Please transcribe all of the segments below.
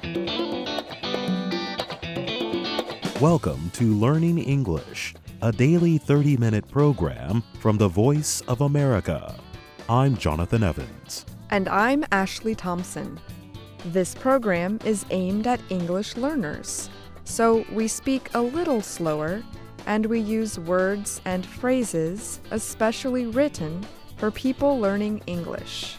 Welcome to Learning English, a daily 30-minute program from the Voice of America. I'm Jonathan Evans. And I'm Ashley Thompson. This program is aimed at English learners, so we speak a little slower and we use words and phrases especially written for people learning English.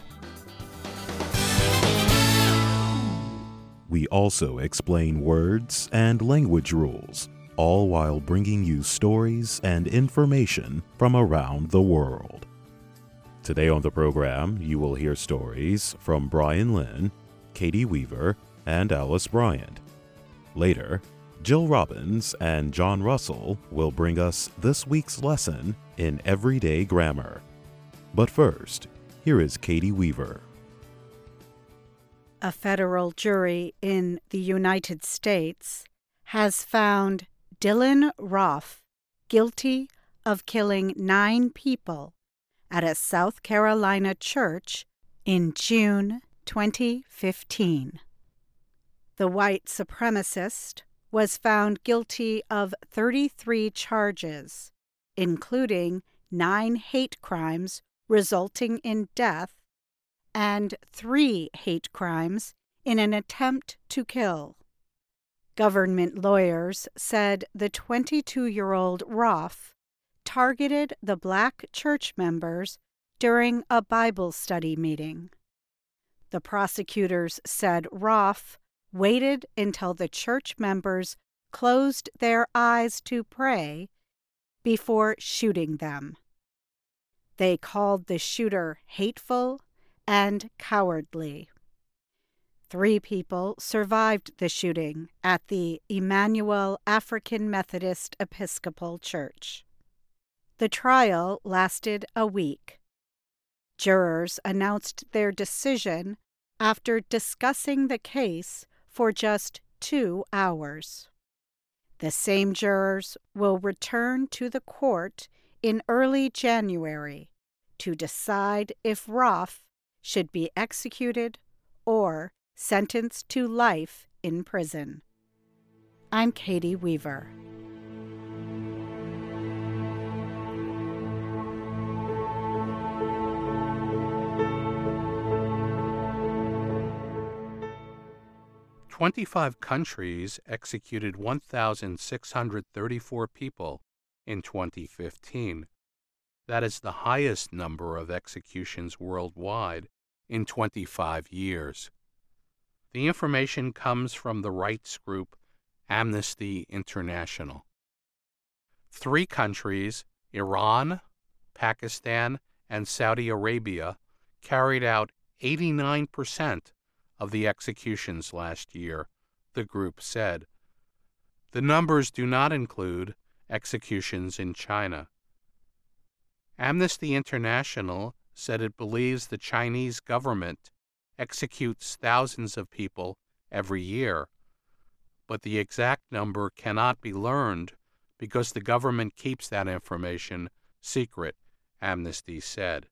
We also explain words and language rules, all while bringing you stories and information from around the world. Today on the program, you will hear stories from Brian Lynn, Katie Weaver, and Alice Bryant. Later, Jill Robbins and John Russell will bring us this week's lesson in everyday grammar. But first, here is Katie Weaver. A federal jury in the United States has found Dylan Roof guilty of killing 9 people at a South Carolina church in June 2015. The white supremacist was found guilty of 33 charges, including 9 hate crimes resulting in death and 3 hate crimes in an attempt to kill. Government lawyers said the 22-year-old Roof targeted the black church members during a Bible study meeting. The prosecutors said Roof waited until the church members closed their eyes to pray before shooting them. They called the shooter hateful and cowardly. 3 people survived the shooting at the Emmanuel African Methodist Episcopal Church. The trial lasted a week. Jurors announced their decision after discussing the case for just 2 hours. The same jurors will return to the court in early January to decide if Roof should be executed or sentenced to life in prison. I'm Katie Weaver. "25 countries executed 1,634 people in 2015. That is the highest number of executions worldwide in 25 years. The information comes from the rights group Amnesty International. 3 countries, Iran, Pakistan, and Saudi Arabia, carried out 89% of the executions last year, the group said. The numbers do not include executions in China. Amnesty International said it believes the Chinese government executes thousands of people every year, but the exact number cannot be learned because the government keeps that information secret, Amnesty said.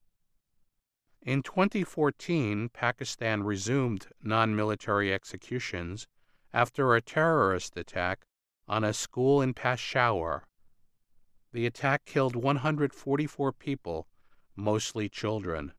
In 2014, Pakistan resumed non-military executions after a terrorist attack on a school in Peshawar. The attack killed 144 people, mostly children.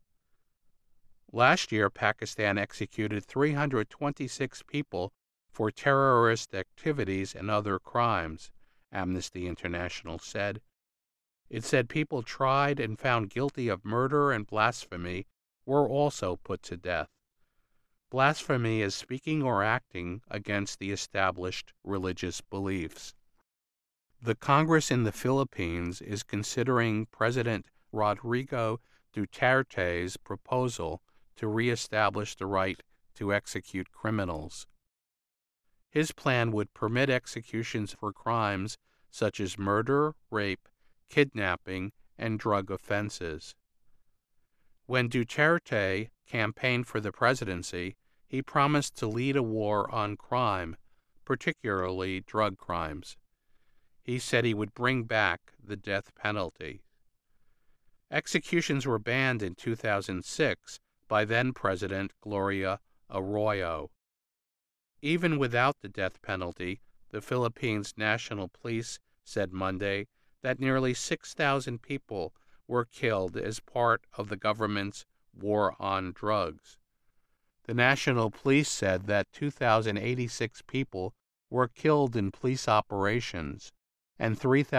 Last year, Pakistan executed 326 people for terrorist activities and other crimes, Amnesty International said. It said people tried and found guilty of murder and blasphemy were also put to death. Blasphemy is speaking or acting against the established religious beliefs. The Congress in the Philippines is considering President Rodrigo Duterte's proposal to reestablish the right to execute criminals. His plan would permit executions for crimes such as murder, rape, kidnapping, and drug offenses. When Duterte campaigned for the presidency, he promised to lead a war on crime, particularly drug crimes. He said he would bring back the death penalty. Executions were banned in 2006 by then-President Gloria Arroyo. Even without the death penalty, the Philippines National Police said Monday that nearly 6,000 people were killed as part of the government's war on drugs. The National Police said that 2,086 people were killed in police operations and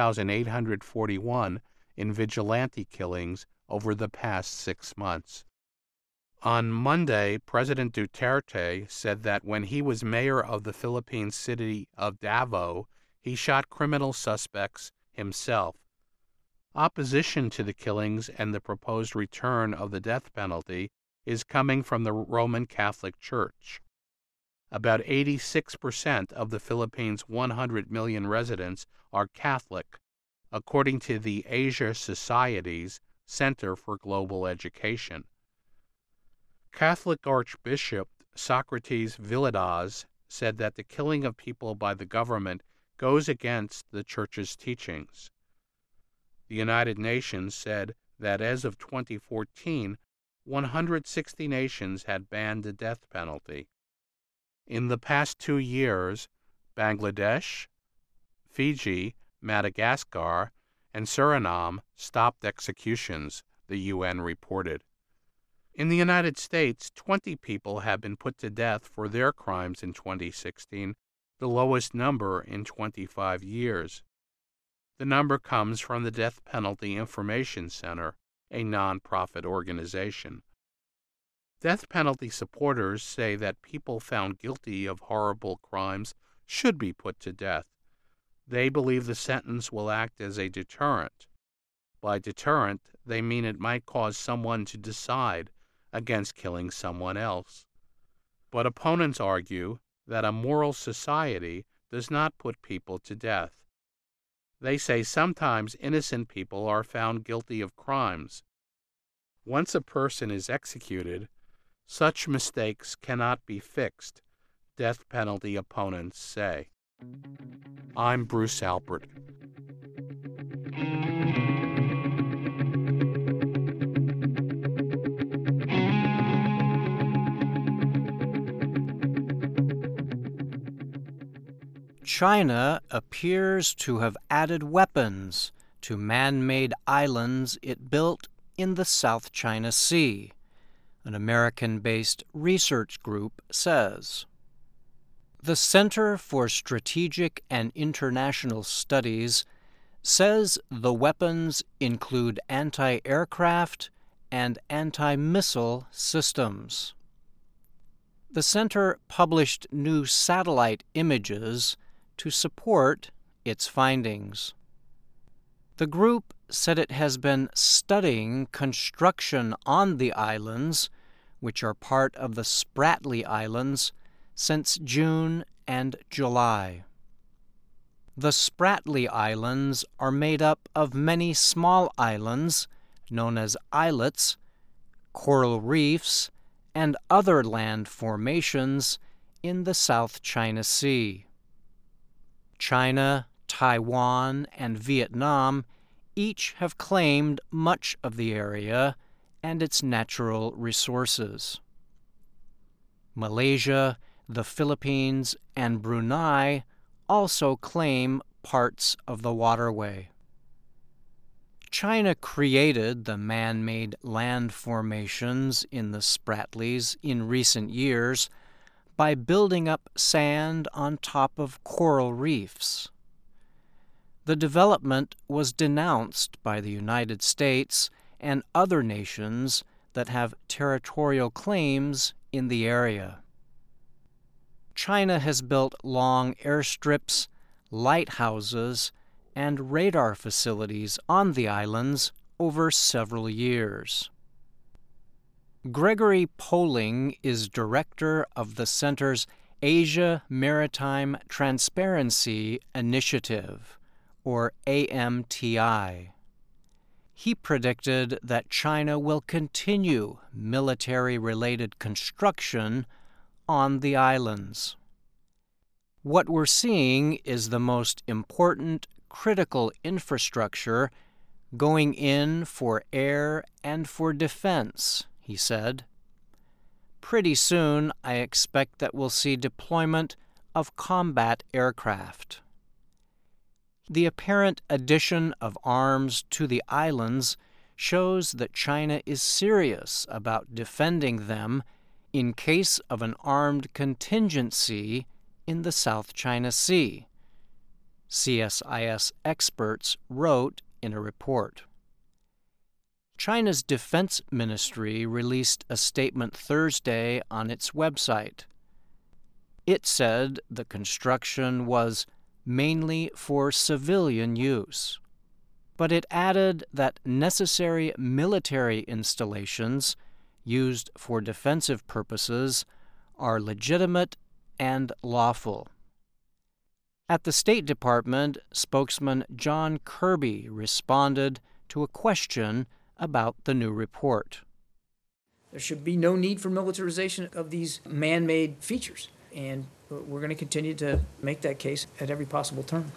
3,841 in vigilante killings over the past 6 months. On Monday, President Duterte said that when he was mayor of the Philippine city of Davao, he shot criminal suspects himself. Opposition to the killings and the proposed return of the death penalty is coming from the Roman Catholic Church. About 86% of the Philippines' 100 million residents are Catholic, according to the Asia Society's Center for Global Education. Catholic Archbishop Socrates Villada's said that the killing of people by the government goes against the Church's teachings. The United Nations said that as of 2014, 160 nations had banned the death penalty. In the past 2 years, Bangladesh, Fiji, Madagascar, and Suriname stopped executions, the UN reported. In the United States, 20 people have been put to death for their crimes in 2016, the lowest number in 25 years. The number comes from the Death Penalty Information Center, a nonprofit organization. Death penalty supporters say that people found guilty of horrible crimes should be put to death. They believe the sentence will act as a deterrent. By deterrent, they mean it might cause someone to decide against killing someone else. But opponents argue that a moral society does not put people to death. They say sometimes innocent people are found guilty of crimes. Once a person is executed, such mistakes cannot be fixed, death penalty opponents say. I'm Bruce Alpert. China appears to have added weapons to man-made islands it built in the South China Sea, an American-based research group says. The Center for Strategic and International Studies says the weapons include anti-aircraft and anti-missile systems. The center published new satellite images to support its findings. The group said it has been studying construction on the islands, which are part of the Spratly Islands, since June and July. The Spratly Islands are made up of many small islands, known as islets, coral reefs, and other land formations in the South China Sea. China, Taiwan, and Vietnam each have claimed much of the area and its natural resources. Malaysia, the Philippines, and Brunei also claim parts of the waterway. China created the man-made land formations in the Spratlys in recent years by building up sand on top of coral reefs. The development was denounced by the United States and other nations that have territorial claims in the area. China has built long airstrips, lighthouses, and radar facilities on the islands over several years. Gregory Poling is director of the center's Asia Maritime Transparency Initiative, or AMTI. He predicted that China will continue military-related construction on the islands. What we're seeing is the most important critical infrastructure going in for air and for defense, he said. pretty soon I expect that we'll see deployment of combat aircraft. The apparent addition of arms to the islands shows that China is serious about defending them in case of an armed contingency in the South China Sea, CSIS experts wrote in a report. China's Defense Ministry released a statement Thursday on its website. It said the construction was mainly for civilian use, but it added that necessary military installations used for defensive purposes are legitimate and lawful. At the State Department, spokesman John Kirby responded to a question about the new report. There should be no need for militarization of these man-made features, and we're going to continue to make that case at every possible turn.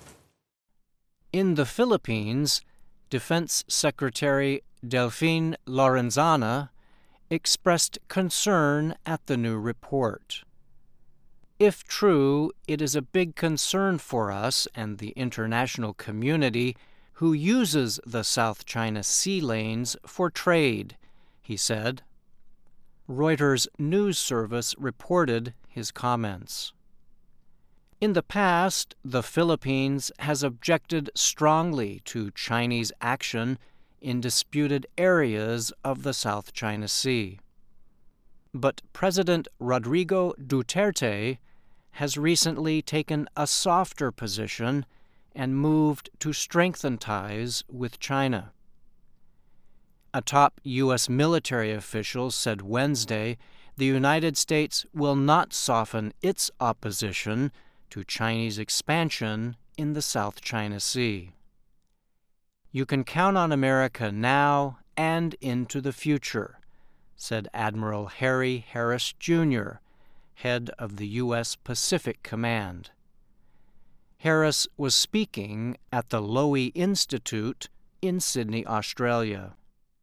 In the Philippines, Defense Secretary Delphine Lorenzana expressed concern at the new report. If true, it is a big concern for us and the international community who uses the South China Sea lanes for trade, he said. Reuters news service reported his comments. In the past, the Philippines has objected strongly to Chinese action in disputed areas of the South China Sea. But President Rodrigo Duterte has recently taken a softer position and moved to strengthen ties with China. A top U.S. military official said Wednesday the United States will not soften its opposition to Chinese expansion in the South China Sea. You can count on America now and into the future, said Admiral Harry Harris, Jr., head of the U.S. Pacific Command. Harris was speaking at the Lowy Institute in Sydney, Australia.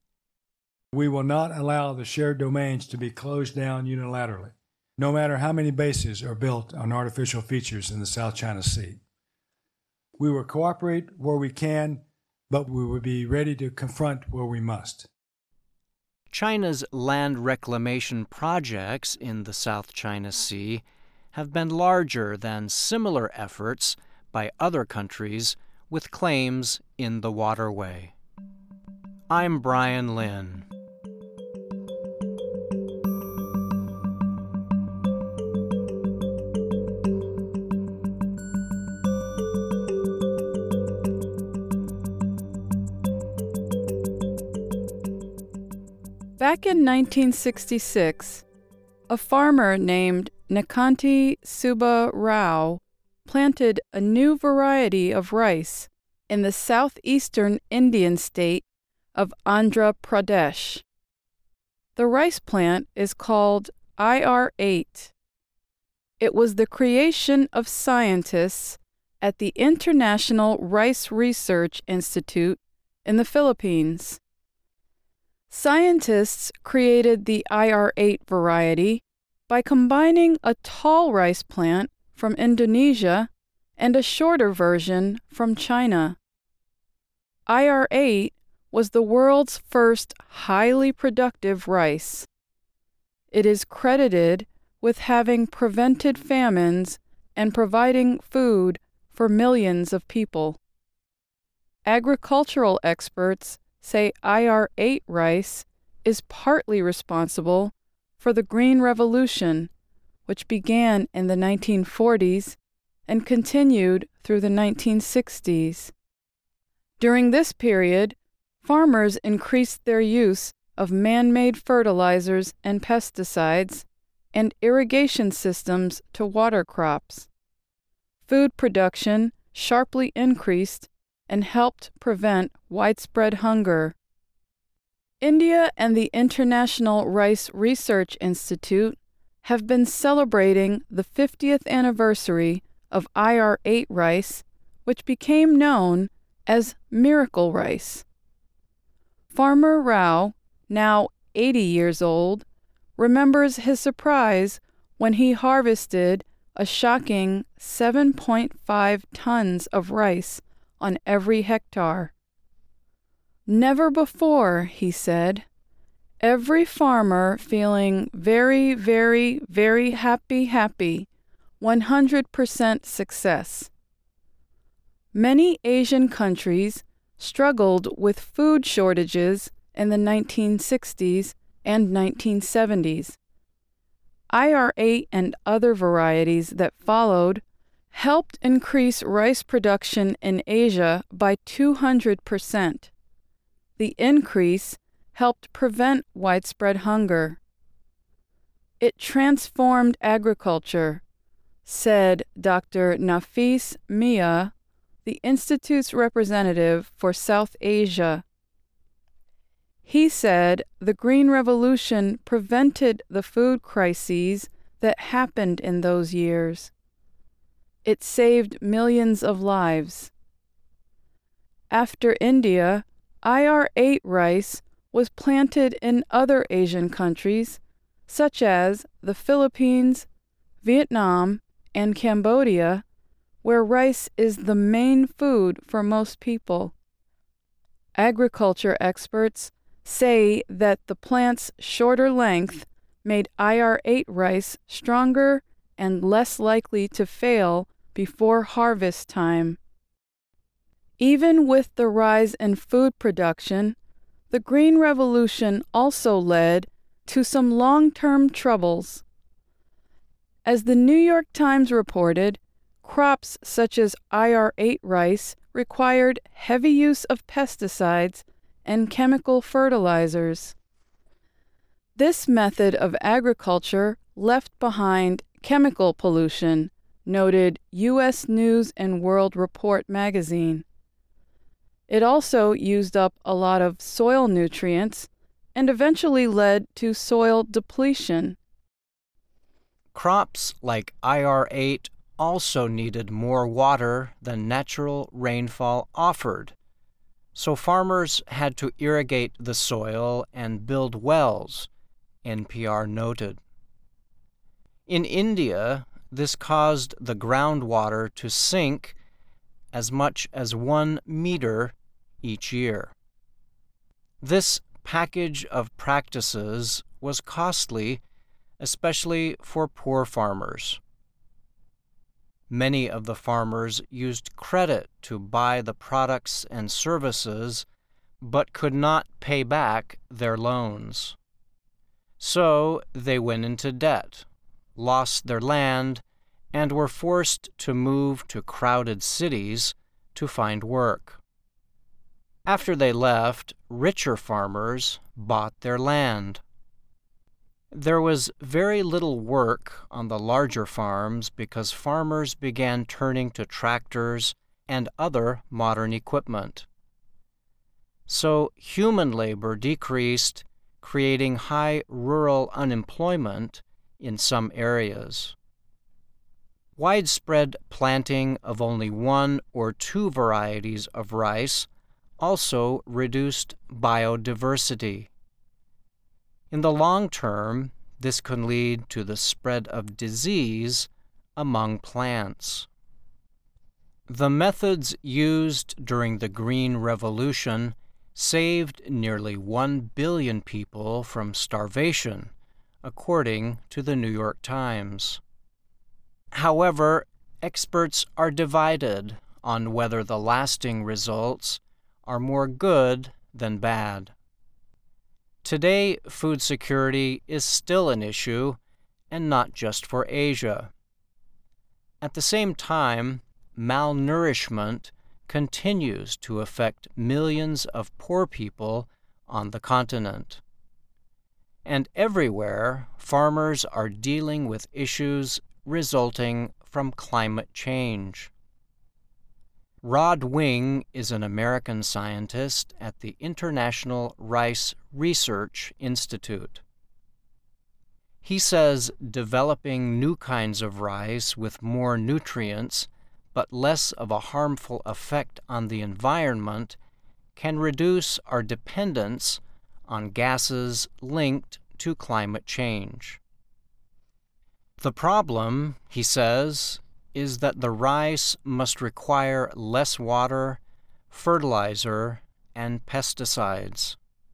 We will not allow the shared domains to be closed down unilaterally, no matter how many bases are built on artificial features in the South China Sea. We will cooperate where we can, but we will be ready to confront where we must. China's land reclamation projects in the South China Sea have been larger than similar efforts by other countries with claims in the waterway. I'm Brian Lynn. Back in 1966, a farmer named Nikanti Subba Rao planted a new variety of rice in the southeastern Indian state of Andhra Pradesh. The rice plant is called IR8. It was the creation of scientists at the International Rice Research Institute in the Philippines. Scientists created the IR8 variety by combining a tall rice plant from Indonesia and a shorter version from China. IR8 was the world's first highly productive rice. It is credited with having prevented famines and providing food for millions of people. Agricultural experts say IR8 rice is partly responsible for the Green Revolution, which began in the 1940s and continued through the 1960s. During this period, farmers increased their use of man-made fertilizers and pesticides and irrigation systems to water crops. Food production sharply increased and helped prevent widespread hunger. India and the International Rice Research Institute have been celebrating the 50th anniversary of IR8 rice, which became known as miracle rice. Farmer Rao, now 80 years old, remembers his surprise when he harvested a shocking 7.5 tons of rice on every hectare. Never before, he said. Every farmer feeling very, very, very happy, 100% success. Many Asian countries struggled with food shortages in the 1960s and 1970s. IR8 and other varieties that followed helped increase rice production in Asia by 200%. The increase helped prevent widespread hunger. It transformed agriculture, said Dr. Nafis Mia, the Institute's representative for South Asia. He said the Green Revolution prevented the food crises that happened in those years. It saved millions of lives. After India, IR8 rice was planted in other Asian countries, such as the Philippines, Vietnam, and Cambodia, where rice is the main food for most people. Agriculture experts say that the plant's shorter length made IR8 rice stronger and less likely to fail before harvest time. Even with the rise in food production, the Green Revolution also led to some long-term troubles. As the New York Times reported, crops such as IR8 rice required heavy use of pesticides and chemical fertilizers. This method of agriculture left behind chemical pollution, noted U.S. News and World Report magazine. It also used up a lot of soil nutrients and eventually led to soil depletion. Crops like IR8 also needed more water than natural rainfall offered, so farmers had to irrigate the soil and build wells, NPR noted. In India, this caused the groundwater to sink as much as 1 meter each year. This package of practices was costly, especially for poor farmers. Many of the farmers used credit to buy the products and services, but could not pay back their loans. So they went into debt, lost their land, and were forced to move to crowded cities to find work. After they left, richer farmers bought their land. There was very little work on the larger farms because farmers began turning to tractors and other modern equipment. So human labor decreased, creating high rural unemployment in some areas. Widespread planting of only 1 or 2 varieties of rice also reduced biodiversity. In the long term, this can lead to the spread of disease among plants. The methods used during the Green Revolution saved nearly 1 billion people from starvation, according to the New York Times. However, experts are divided on whether the lasting results are more good than bad. Today, food security is still an issue, and not just for Asia. At the same time, malnourishment continues to affect millions of poor people on the continent. And everywhere, farmers are dealing with issues resulting from climate change. Rod Wing is an American scientist at the International Rice Research Institute. He says developing new kinds of rice with more nutrients but less of a harmful effect on the environment can reduce our dependence on gases linked to climate change. The problem, he says, is that the rice must require less water, fertilizer, and pesticides.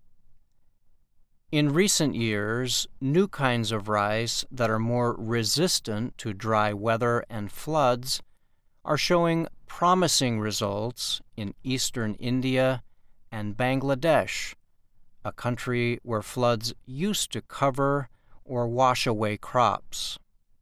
In recent years, new kinds of rice that are more resistant to dry weather and floods are showing promising results in eastern India and Bangladesh, a country where floods used to cover or wash away crops.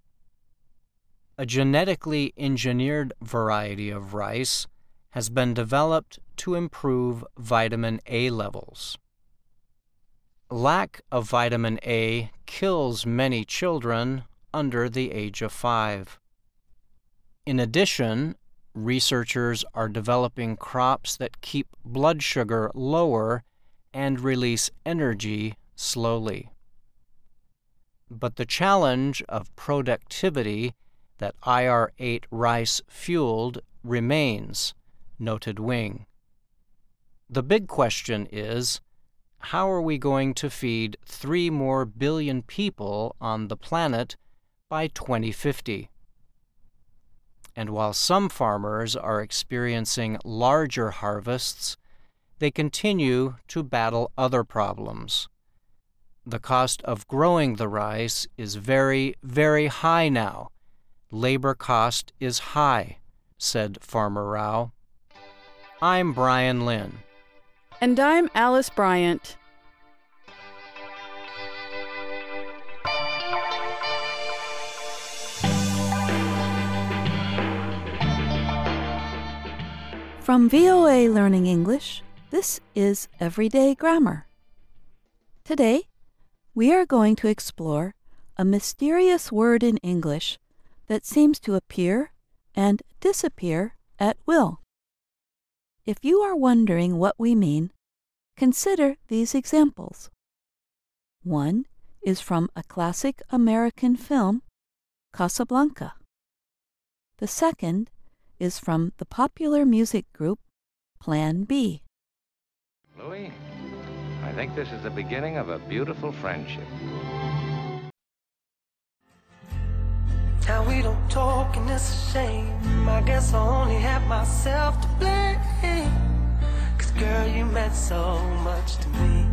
A genetically engineered variety of rice has been developed to improve vitamin A levels. Lack of vitamin A kills many children under the age of 5. In addition, researchers are developing crops that keep blood sugar lower and release energy slowly. But the challenge of productivity that IR8 rice fueled remains, noted Wing. The big question is, how are we going to feed 3 more billion people on the planet by 2050? And while some farmers are experiencing larger harvests, they continue to battle other problems. The cost of growing the rice is very, very high now. Labor cost is high, said Farmer Rao. I'm Brian Lynn. And I'm Alice Bryant. From VOA Learning English, this is Everyday Grammar. Today, we are going to explore a mysterious word in English that seems to appear and disappear at will. If you are wondering what we mean, consider these examples. One is from a classic American film, Casablanca. The second is from the popular music group Plan B. Louis, I think this is the beginning of a beautiful friendship. Now we don't talk and it's a shame. I guess I only have myself to blame. 'Cause girl, you meant so much to me.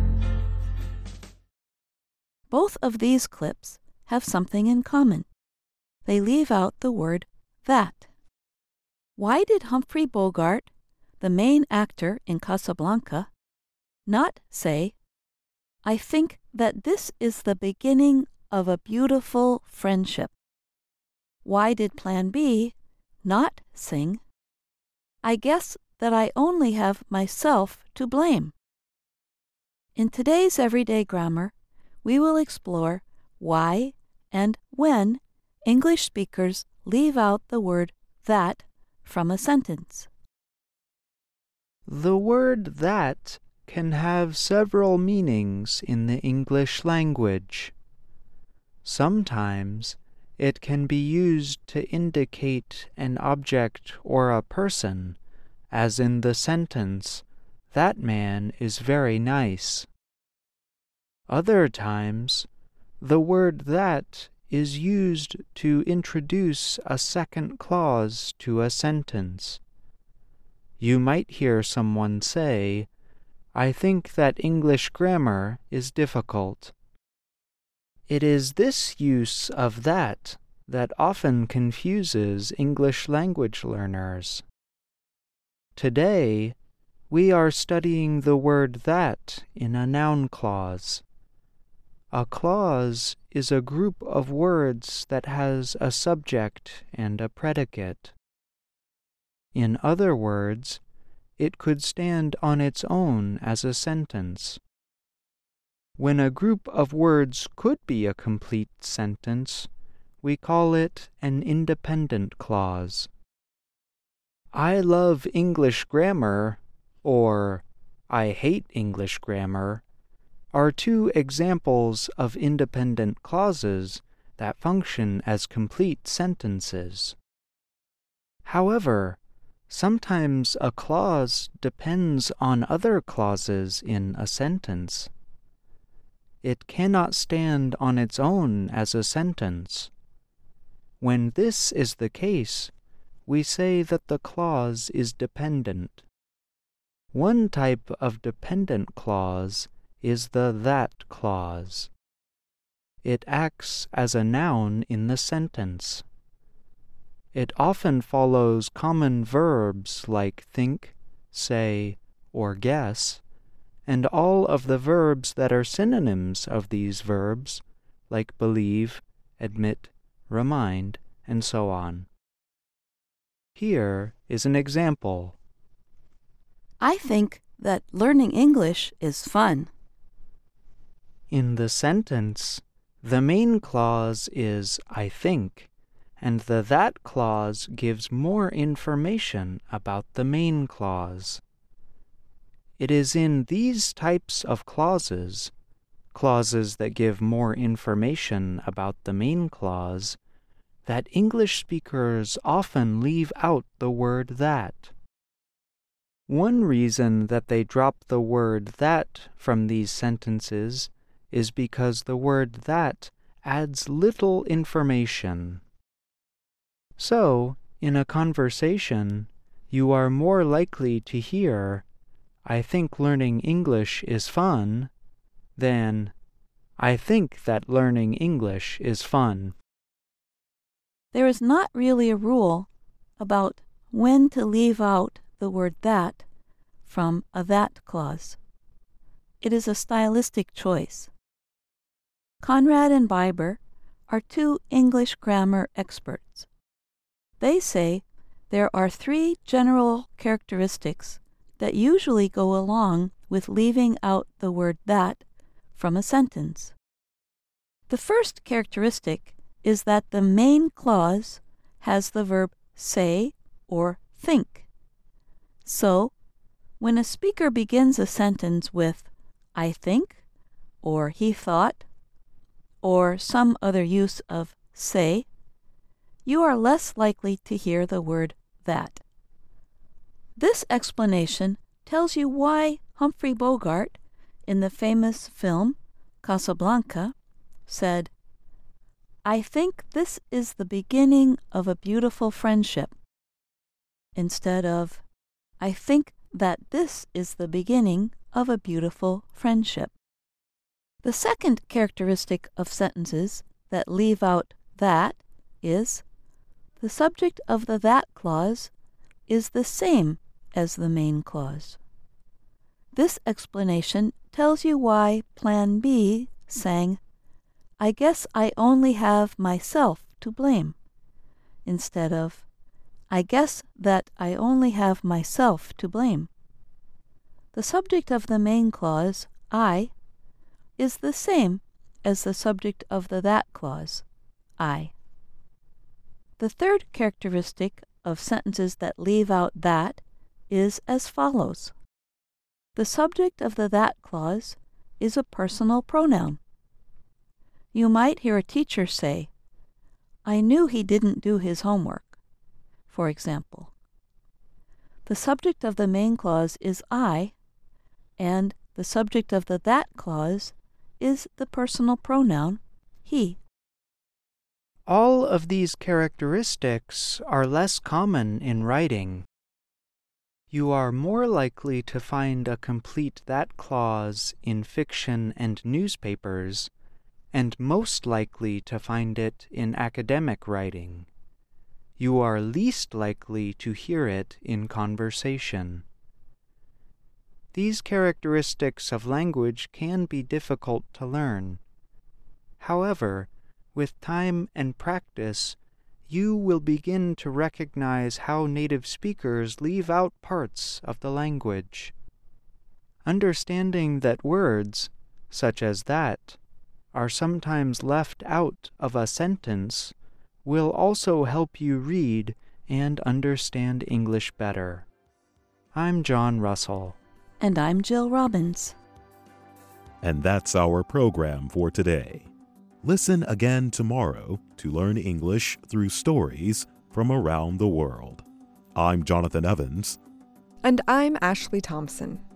Both of these clips have something in common. They leave out the word that. Why did Humphrey Bogart, the main actor in Casablanca, not say, "I think that this is the beginning of a beautiful friendship"? Why did Plan B not sing, "I guess that I only have myself to blame"? In today's Everyday Grammar, we will explore why and when English speakers leave out the word that from a sentence. The word that can have several meanings in the English language. Sometimes it can be used to indicate an object or a person, as in the sentence, "That man is very nice." Other times, the word that is used to introduce a second clause to a sentence. You might hear someone say, "I think that English grammar is difficult." It is this use of that often confuses English language learners. Today, we are studying the word that in a noun clause. A clause is a group of words that has a subject and a predicate. In other words, it could stand on its own as a sentence. When a group of words could be a complete sentence, we call it an independent clause. I love English grammar, or I hate English grammar, are two examples of independent clauses that function as complete sentences. However, sometimes a clause depends on other clauses in a sentence. it cannot stand on its own as a sentence. When this is the case, we say that the clause is dependent. One type of dependent clause is the that clause. It acts as a noun in the sentence. It often follows common verbs like think, say, or guess, and all of the verbs that are synonyms of these verbs, like believe, admit, remind, and so on. Here is an example. I think that learning English is fun. In the sentence, the main clause is I think, and the that clause gives more information about the main clause. It is in these types of clauses that give more information about the main clause, that English speakers often leave out the word that. One reason that they drop the word that from these sentences is because the word that adds little information. So, in a conversation, you are more likely to hear, I think learning English is fun, than, I think that learning English is fun. There is not really a rule about when to leave out the word that from a that clause. It is a stylistic choice. Conrad and Biber are two English grammar experts. They say there are 3 general characteristics that usually go along with leaving out the word that from a sentence. The first characteristic is that the main clause has the verb say or think. So, when a speaker begins a sentence with I think, or he thought, or some other use of say, you are less likely to hear the word that. This explanation tells you why Humphrey Bogart, in the famous film Casablanca, said, I think this is the beginning of a beautiful friendship, instead of, I think that this is the beginning of a beautiful friendship. The second characteristic of sentences that leave out that is, the subject of the that clause is the same as the main clause. This explanation tells you why Plan B sang, I guess I only have myself to blame, instead of, I guess that I only have myself to blame. The subject of the main clause, I, is the same as the subject of the that clause, I. The third characteristic of sentences that leave out that is as follows. The subject of the that clause is a personal pronoun. You might hear a teacher say, I knew he didn't do his homework, for example. The subject of the main clause is I, and the subject of the that clause is the personal pronoun he. All of these characteristics are less common in writing. You are more likely to find a complete that clause in fiction and newspapers, and most likely to find it in academic writing. You are least likely to hear it in conversation. These characteristics of language can be difficult to learn. However, with time and practice, you will begin to recognize how native speakers leave out parts of the language. Understanding that words, such as that, are sometimes left out of a sentence will also help you read and understand English better. I'm John Russell. And I'm Jill Robbins. And that's our program for today. Listen again tomorrow to learn English through stories from around the world. I'm Jonathan Evans. And I'm Ashley Thompson.